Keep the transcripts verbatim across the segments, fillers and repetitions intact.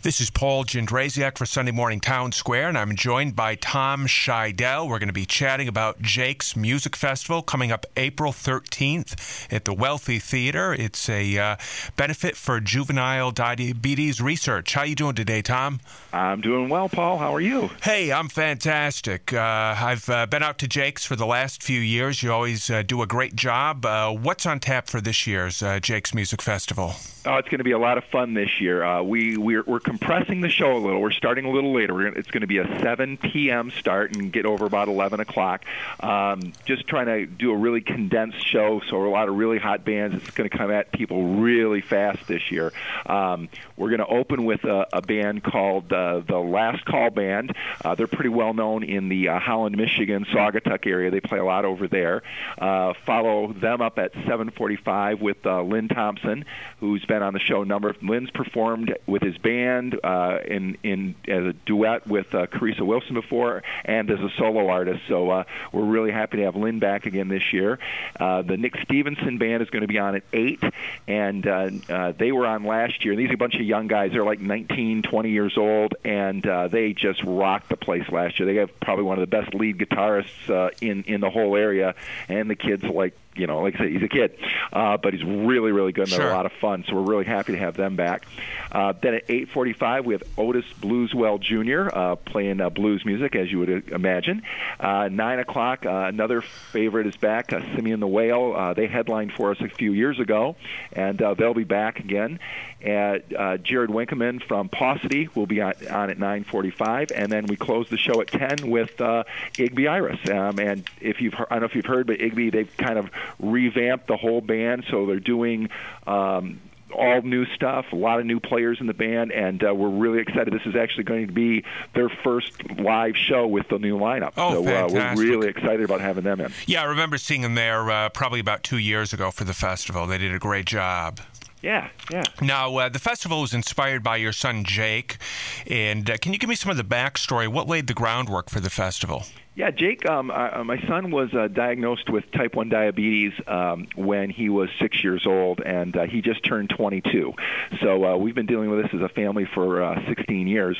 This is Paul Jędrzejczyk for Sunday Morning Town Square, and I'm joined by Tom Scheidel. We're going to be chatting about Jake's Music Festival coming up April thirteenth at the Wealthy Theater. It's a uh, benefit for juvenile diabetes research. How you doing today, Tom? I'm doing well, Paul. How are you? Hey, I'm fantastic. Uh, I've uh, been out to Jake's for the last few years. You always uh, do a great job. Uh, what's on tap for this year's uh, Jake's Music Festival? Oh, it's going to be a lot of fun this year. Uh, we we're, we're compressing the show a little. We're starting a little later. We're gonna, it's going to be a seven p.m. start and get over about eleven o'clock. Um, just trying to do a really condensed show, so a lot of really hot bands. It's going to come at people really fast this year. Um, we're going to open with a, a band called uh, the Last Call Band. Uh, they're pretty well known in the uh, Holland, Michigan, Saugatuck area. They play a lot over there. Uh, follow them up at seven forty-five with uh, Lynn Thompson, who's been on the show a number of Lynn's performed with his band uh, in in as a duet with uh, Carissa Wilson before and as a solo artist. So uh, we're really happy to have Lynn back again this year. Uh, the Nick Stevenson band is going to be on at eight, and uh, uh, they were on last year. These are a bunch of young guys. They're like nineteen, twenty years old, and uh, they just rocked the place last year. They have probably one of the best lead guitarists uh, in in the whole area, and the kid's like. You know, like I said, he's a kid, uh, but he's really, really good, and Sure. they're a lot of fun, so we're really happy to have them back. Uh, then at eight forty-five, we have Otis Blueswell Junior Uh, playing uh, blues music, as you would imagine. Uh, nine o'clock, uh, another favorite is back, uh, Simeon the Whale. Uh, they headlined for us a few years ago, and uh, they'll be back again. And, uh, Jared Winkelman from Paucity will be on, on at nine forty-five, and then we close the show at ten with uh, Igby Iris. Um, and if you've heard, I don't know if you've heard, but Igby, they've kind of revamped the whole band, so they're doing um, all new stuff, a lot of new players in the band, and uh, we're really excited. This is actually going to be their first live show with the new lineup. Oh, so uh, fantastic. we're really excited about having them in. Yeah, I remember seeing them there uh, probably about two years ago for the festival. They did a great job. Yeah, yeah. Now, uh, the festival was inspired by your son, Jake, and uh, can you give me some of the backstory? What laid the groundwork for the festival? Yeah, Jake, um, uh, my son was uh, diagnosed with type one diabetes um, when he was six years old, and uh, he just turned twenty-two. So uh, we've been dealing with this as a family for uh, sixteen years.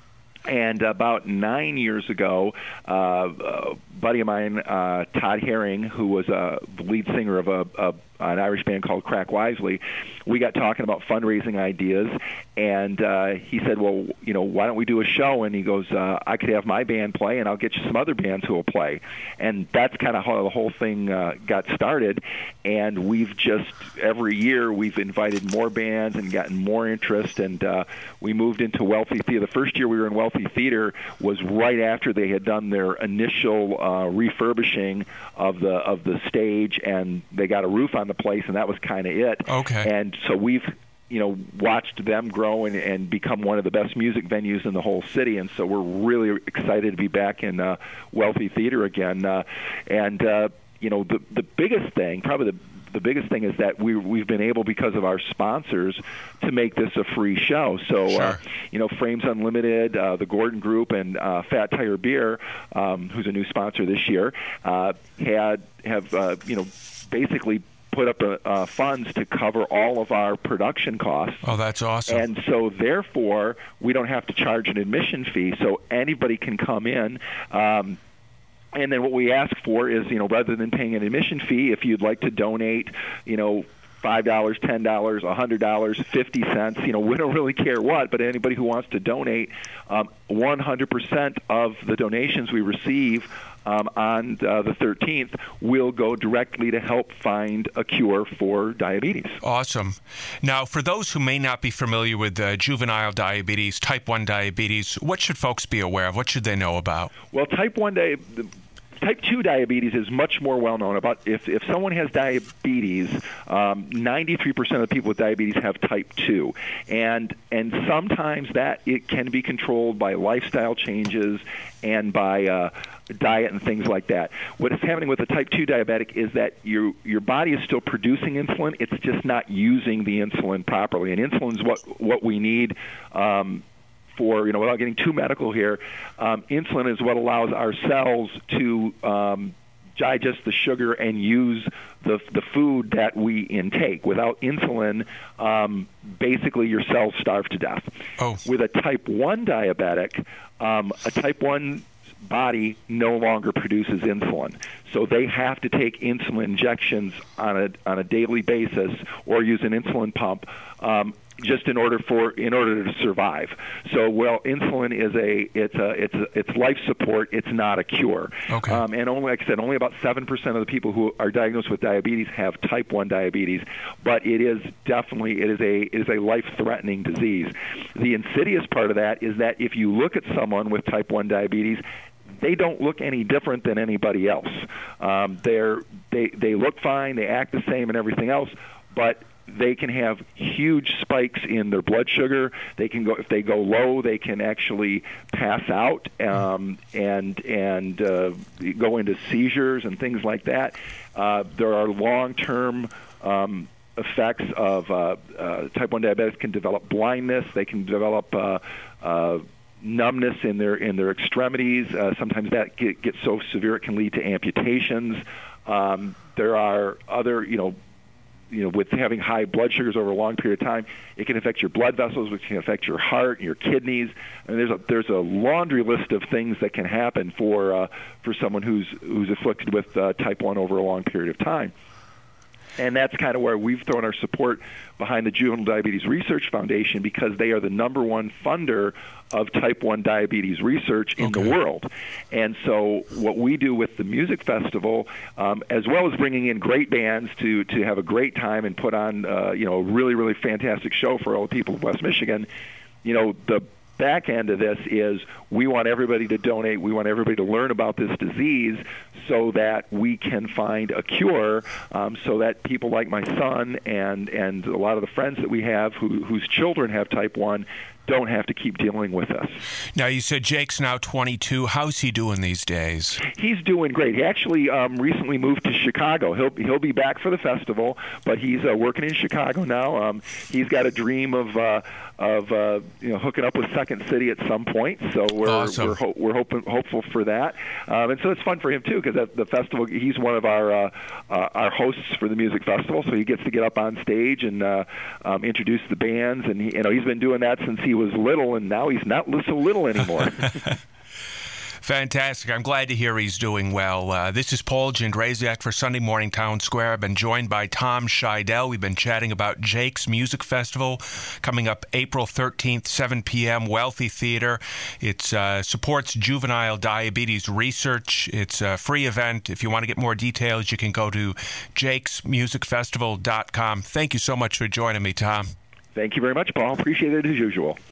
And about nine years ago, uh, a buddy of mine, uh, Todd Herring, who was uh, the lead singer of a, a an Irish band called Crack Wisely, we got talking about fundraising ideas, and uh, he said, well, you know, why don't we do a show? And he goes, uh, I could have my band play, and I'll get you some other bands who will play. And that's kind of how the whole thing uh, got started, and we've just, every year, we've invited more bands and gotten more interest, and uh, we moved into Wealthy Theater. The first year we were in Wealthy Theater was right after they had done their initial uh, refurbishing of the of the stage, and they got a roof on the place, and that was kind of it. Okay. And so we've, you know, watched them grow and, and become one of the best music venues in the whole city, and so we're really excited to be back in uh, Wealthy Theater again. Uh, and, uh, you know, the the biggest thing, probably the the biggest thing is that we, we've been able, because of our sponsors, to make this a free show. So, Sure. uh, you know, Frames Unlimited, uh, the Gordon Group, and uh, Fat Tire Beer, um, who's a new sponsor this year, uh, had have, uh, you know, basically put up uh, uh, funds to cover all of our production costs. Oh, that's awesome. And so, therefore, we don't have to charge an admission fee, so anybody can come in. Um, And then what we ask for is, you know, rather than paying an admission fee, if you'd like to donate, you know, five dollars, ten dollars, one hundred dollars, fifty cents, you know, we don't really care what, but anybody who wants to donate, um, one hundred percent of the donations we receive um, on uh, the thirteenth will go directly to help find a cure for diabetes. Awesome. Now, for those who may not be familiar with uh, juvenile diabetes, type one diabetes, what should folks be aware of? What should they know about? Well, type one diabetes... Type two diabetes is much more well known. About if, if someone has diabetes, um, ninety-three percent of the people with diabetes have type two, and and sometimes that it can be controlled by lifestyle changes and by uh, diet and things like that. What is happening with a type two diabetic is that your your body is still producing insulin. It's just not using the insulin properly, and insulin is what what we need. Um, For, you know, without getting too medical here, um, insulin is what allows our cells to um, digest the sugar and use the the food that we intake. Without insulin, um, basically your cells starve to death. Oh. With a type one diabetic, um, a type one body no longer produces insulin, so they have to take insulin injections on a on a daily basis or use an insulin pump. Um, just in order for in order to survive. So, well, insulin is a it's a it's a, it's life support. It's not a cure. Okay. Um, and only, like I said, only about seven percent of the people who are diagnosed with diabetes have type one diabetes. But it is definitely it is a it is a life-threatening disease. The insidious part of that is that if you look at someone with type one diabetes, they don't look any different than anybody else. Um, they're they they look fine. They act the same and everything else, but they can have huge spikes in their blood sugar. They can go if they go low. They can actually pass out um, and and uh, go into seizures and things like that. Uh, there are long-term um, effects of uh, uh, type one diabetics can develop blindness. They can develop uh, uh, numbness in their in their extremities. Uh, sometimes that get, gets so severe it can lead to amputations. Um, there are other you know. You know, with having high blood sugars over a long period of time, it can affect your blood vessels, which can affect your heart and your kidneys. And there's a there's a laundry list of things that can happen for uh, for someone who's who's afflicted with uh, type one over a long period of time. And that's kind of where we've thrown our support behind the Juvenile Diabetes Research Foundation, because they are the number one funder of type one diabetes research in okay. the world. And so what we do with the music festival, um, as well as bringing in great bands to, to have a great time and put on uh, you know, a really, really fantastic show for all the people of West Michigan, you know, the back end of this is we want everybody to donate. We want everybody to learn about this disease so that we can find a cure, um, so that people like my son and, and a lot of the friends that we have who, whose children have type one don't have to keep dealing with us. Now, you said Jake's now twenty-two. How's he doing these days? He's doing great. He actually um, recently moved to Chicago. He'll he'll be back for the festival, but he's uh, working in Chicago now. Um, he's got a dream of uh, of uh, you know hooking up with Second City at some point. So we're awesome. we're ho- we're hoping hopeful for that, um, and so it's fun for him too, because at the festival he's one of our uh, uh, our hosts for the music festival, so he gets to get up on stage and uh, um, introduce the bands, and he, you know he's been doing that since he was little, and now he's not so little anymore. Fantastic. I'm glad to hear he's doing well. Uh, this is Paul Jędrzejczyk for Sunday Morning Town Square. I've been joined by Tom Scheidel. We've been chatting about Jake's Music Festival coming up April thirteenth, seven p.m., Wealthy Theater. It uh, supports juvenile diabetes research. It's a free event. If you want to get more details, you can go to jakes music festival dot com. Thank you so much for joining me, Tom. Thank you very much, Paul. Appreciate it as usual.